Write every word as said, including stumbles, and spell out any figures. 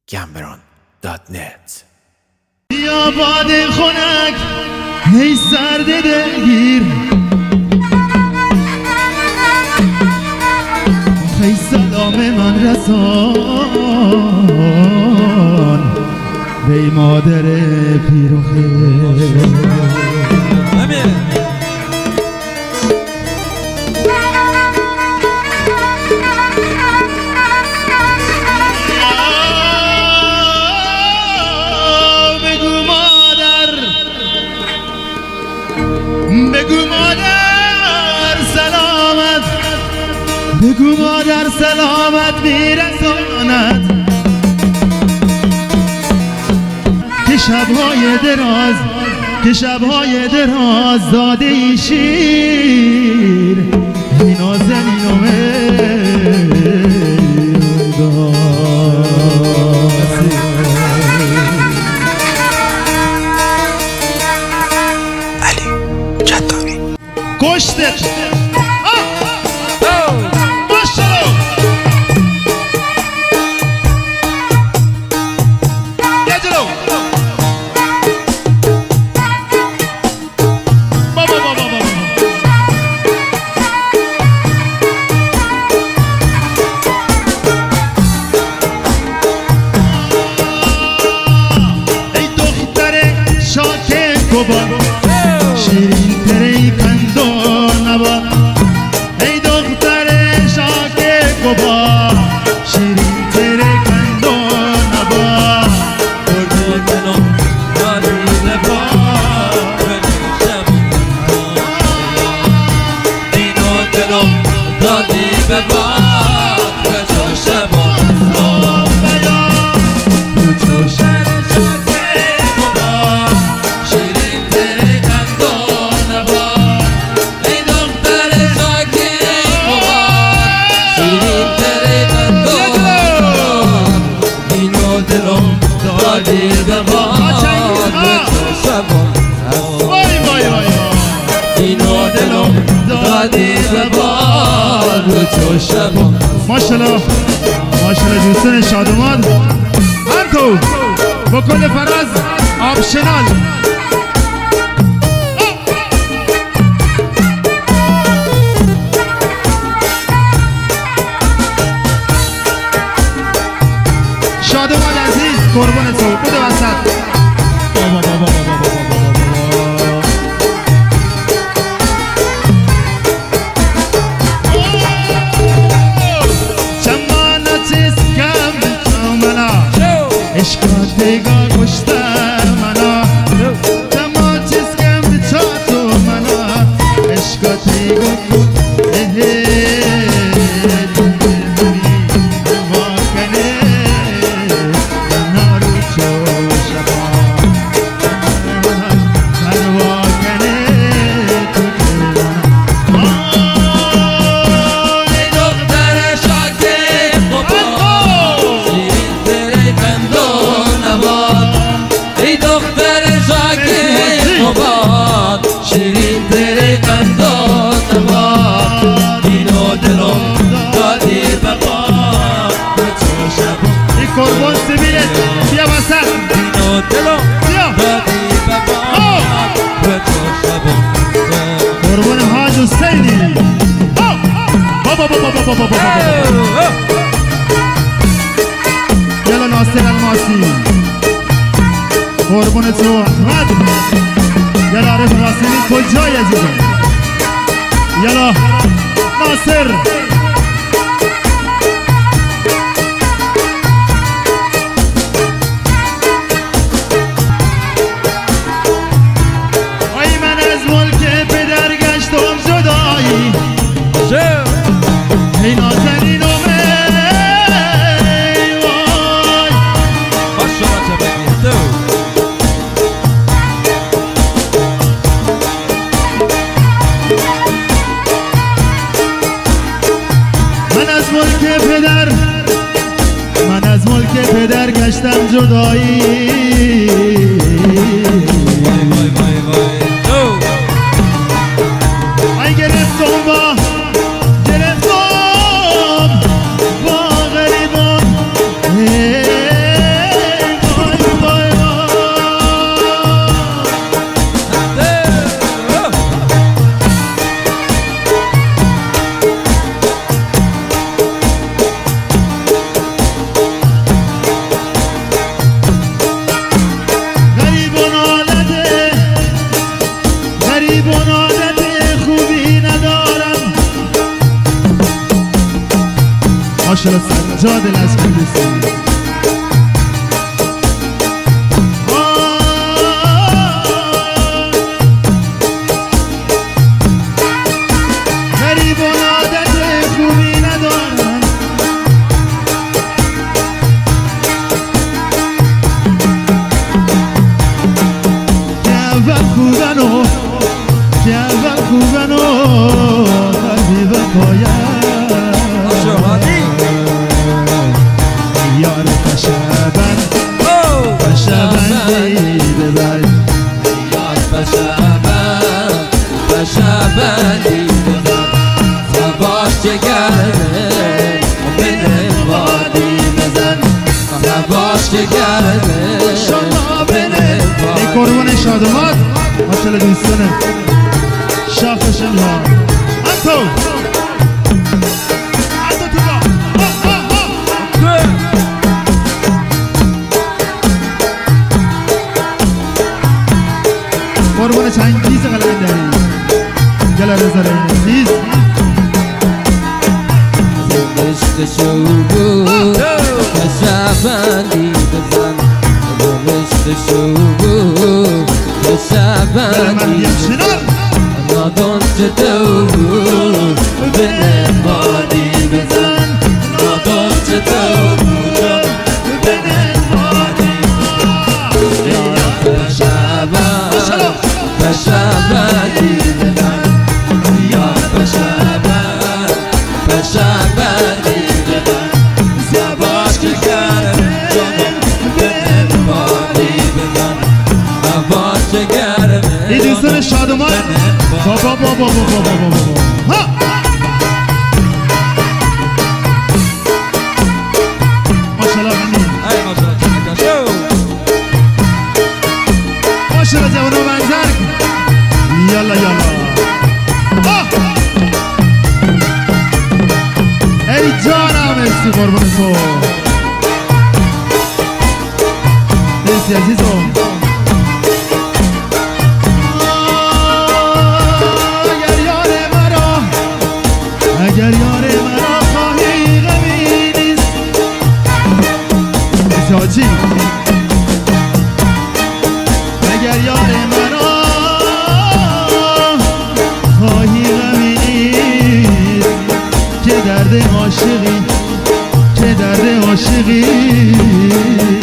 گمبران دات نت. یا باد خنک هی سرد دلگیر، هی سلام من رسان به مادر پیر و خیر. بگو مادر سلامت، بگو مادر سلامت میرساند که شبهای دراز، که شبهای دراز داده ای شیر ای نازنین و کشتت ماشالله. یه جلو بابا بابا بابا ای دختر شاکه گبار شیرین تری کندون نبا، ای دختر شاکه گبا شیرین تری کندون نبا، بردی دلم دادی لبا اینو دلم دادی به باد به تو شبا به تو شاکه گبا شیرین تری کندون نبا، ای دختر شاکه گبا شیرین تری کندون، اینو دلم دادی به باد به تو شبا، اینو دلم دادی به باد به تو شبا. ماشالله ماشالله دوستان شادمان هم تو با کل فراز آپشنال. شادمان عزیز قربان تو بده وسط. بابا بابا بابا بابا چمانا چیز کم منا عشقات دیگا کشتر منا، چما چیز کم بچا تو منا عشقات دیگا شیرین تری کندون نبا، اینو دلم دادی به باد به تو شبا. این قربان سبیلت بیا وسط، اینو دلم دادی به باد به تو شبا. قربان حاج حسینی بابا بابا بابا بابا یلا ناصر الماسی قربان تو احمد، یلا عارف راسمی کجای عزیزم، یلا ناصر ای من از ملک پدر گشتم جدایی، ای نازنین و میوای ماشالله ببین تو پدر، من از ملک پدر گشتم جدایی، وای وای وای وای ای گرفتم با گرفتم با غریبان ماشاءالله سجاد الاسکندسی غریبان عادت خوبی ندارن که اول خوبن و که اول خوبن و غریب پاید یار پشبند پشبندی ببر یار پشبند پشبندی ببر سباش جگرمه بده وادی بزن سباش جگرمه بده وادی ای قربان شادمات ماشاءالله دوستانه شاخش الله انتو قربان چنگیز قلندری گل رزا رینسیز رشت شوبو پشبندی بزن رشت شوبو پشبندی بزن نادان چطور بنه بادی بزن نادان چطور بنه بادی بزن یار پشبند پشبندی بزن یار پشبند پشبندی بزن زباش که گرم جانم بنه بادی بزن زباش که گرم ای دوستان شادمان بابا بابا بابا بابا بابا ماشاءالله غنی ای ماشاءالله ماشاءالله جوانو منظر یالا یالا ای جانم مرسی قربان تو مرسی عزیزم اگر یار مرا خواهی غمی نیست شاجی اگر یار مرا خواهی غمی نیست که درد عاشقی که درد عاشقی